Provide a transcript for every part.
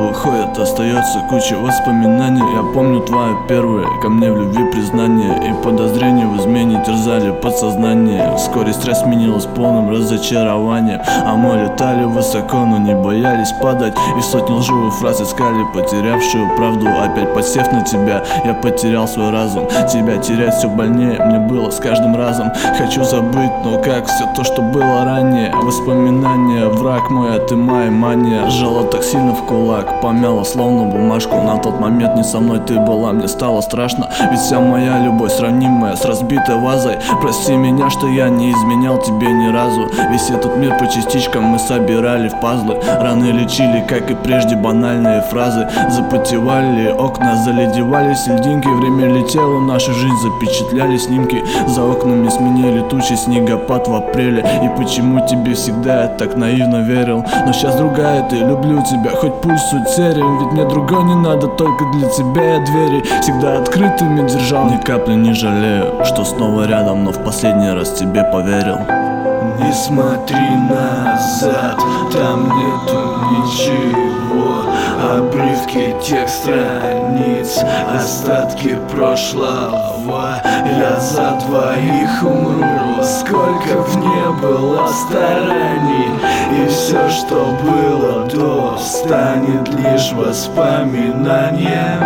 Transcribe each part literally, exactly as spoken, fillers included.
уходит, остается куча воспоминаний. Я помню твое первое ко мне в любви признание, и подозрения в измене терзали подсознание. Вскоре стресс сменилась полным разочарованием, а мы летали высоко, но не боялись падать, и сотни лживых фраз искали потерявшую правду. Опять подсев на тебя, я потерял свой разум. Тебя терять все больнее мне было с каждым разом. Хочу забыть, но как все то, что было ранее. Воспоминания, враг мой, а ты моя мания. Сжала так сильно в кулак, помяла словно бумажку. На тот момент не со мной ты была, мне стало страшно, ведь вся моя любовь сравнимая с разбитой вазой. Прости меня, что я не изменял тебе ни разу. Весь этот мир по частичкам мы собирали в пазлы. Раны лечили, как и прежде, банальные фразы. Запотевали окна, заледевались льдинки. Время летело, нашу жизнь запечатляли снимки. За окнами сменили тучи, снегопад в апреле. И почему тебе всегда я так наивно верил? Но сейчас другая ты, люблю тебя, хоть пульс утерян. Ведь мне другой не надо, только для тебя я двери всегда открытыми держал. Ни капли не жалею, что снова рядом, но в последний раз тебе поверил. Не смотри назад, там нету ничего. Обрывки тех страниц, остатки прошлого. Я за двоих умру, сколько в ней было стараний. И все, что было до, станет лишь воспоминанием.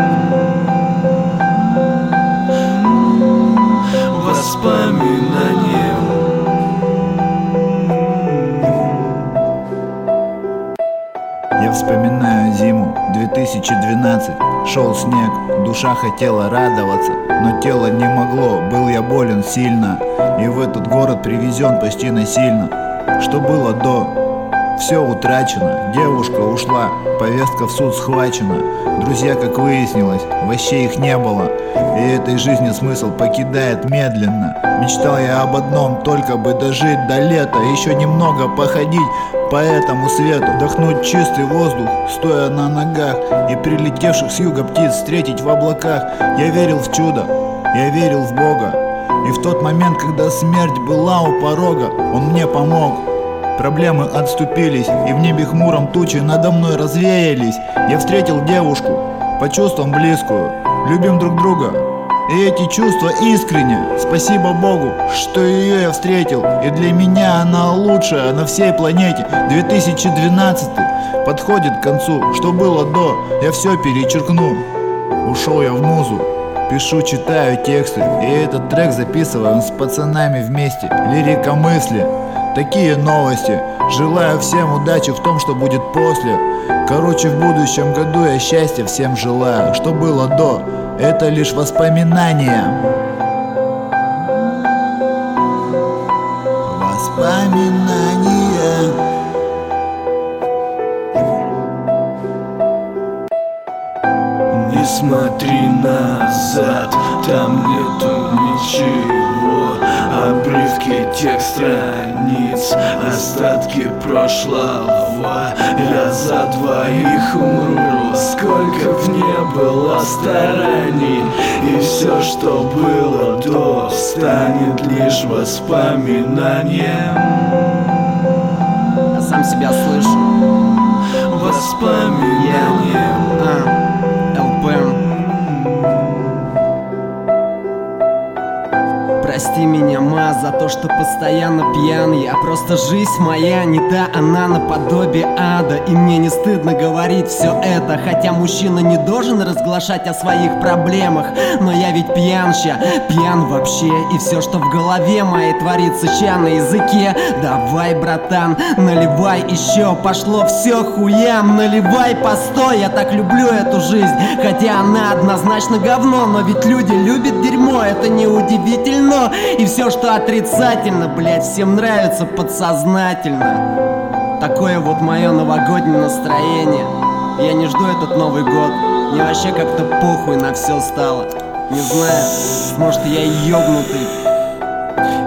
Воспоминанием. Я вспоминаю зиму две тысячи двенадцать. Шел снег, душа хотела радоваться, но тело не могло, был я болен сильно. И в этот город привезен почти насильно. Что было до? Все утрачено, девушка ушла, повестка в суд схвачена. Друзья, как выяснилось, вообще их не было. И этой жизни смысл покидает медленно. Мечтал я об одном, только бы дожить до лета, еще немного походить по этому свету, вдохнуть чистый воздух, стоя на ногах, и прилетевших с юга птиц встретить в облаках. Я верил в чудо, я верил в Бога. И в тот момент, когда смерть была у порога, Он мне помог. Проблемы отступились, и в небе хмуром тучи надо мной развеялись. Я встретил девушку, по чувствам близкую, любим друг друга, и эти чувства искренне. Спасибо Богу, что ее я встретил, и для меня она лучшая на всей планете. две тысячи двенадцатый подходит к концу, что было до, я все перечеркну. Ушел я в музу, пишу, читаю тексты, и этот трек записываем с пацанами вместе. Лирика мысли, такие новости. Желаю всем удачи в том, что будет после. Короче, в будущем году я счастья всем желаю. Что было до, это лишь воспоминания. Воспоминания. Не смотри назад, там нету ничего. Обрывки тех страниц, остатки прошлого. Я за двоих умру, сколько в ней было стараний. И все, что было до, станет лишь воспоминанием. Я сам себя слышу. Воспоминанием. А, ЛП. Прости меня, ма, за то, что постоянно пьян. Я просто жизнь моя не та, она наподобие ада. И мне не стыдно говорить все это, хотя мужчина не должен разглашать о своих проблемах. Но я ведь пьян ща, пьян вообще. И все, что в голове моей творится ща на языке. Давай, братан, наливай еще, пошло все хуям. Наливай постой, я так люблю эту жизнь, хотя она однозначно говно. Но ведь люди любят дерьмо, это неудивительно. И все, что отрицательно, блять, всем нравится подсознательно. Такое вот мое новогоднее настроение. Я не жду этот Новый год, мне вообще как-то похуй на все стало. Не знаю, может я ёбнутый.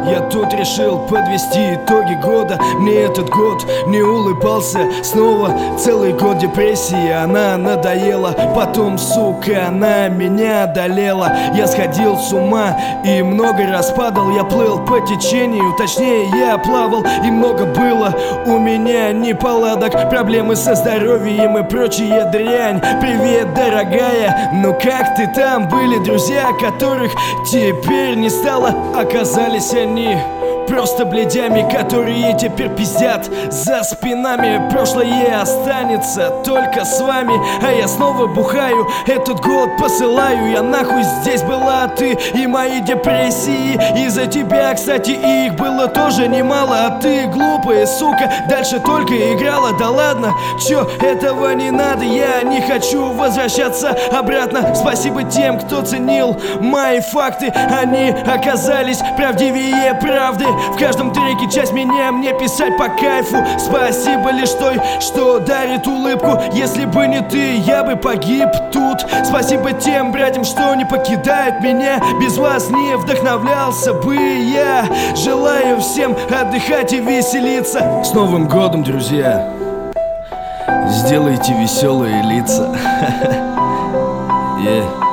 я тут решил подвести итоги года. Мне этот год не улыбался. Снова целый год депрессии, она надоела. Потом, сука, она меня одолела. Я сходил с ума и много раз падал. Я плыл по течению, точнее я плавал. И много было у меня неполадок, проблемы со здоровьем и прочая дрянь. Привет, дорогая, ну как ты там? Были друзья, которых теперь не стало. Оказались они просто бледями, которые теперь пиздят за спинами. Прошлое останется только с вами, а я снова бухаю. Этот год посылаю я нахуй. Здесь была ты и мои депрессии. Из-за тебя, кстати, их было тоже немало. А ты, глупая сука, дальше только играла. Да ладно, чё, этого не надо. Я не хочу возвращаться обратно. Спасибо тем, кто ценил мои факты. Они оказались правдивее правды. В каждом треке часть меня, мне писать по кайфу. Спасибо лишь той, что дарит улыбку. Если бы не ты, я бы погиб тут. Спасибо тем братьям, что не покидают меня. Без вас не вдохновлялся бы я. Желаю всем отдыхать и веселиться. С Новым годом, друзья! Сделайте веселые лица. Yeah.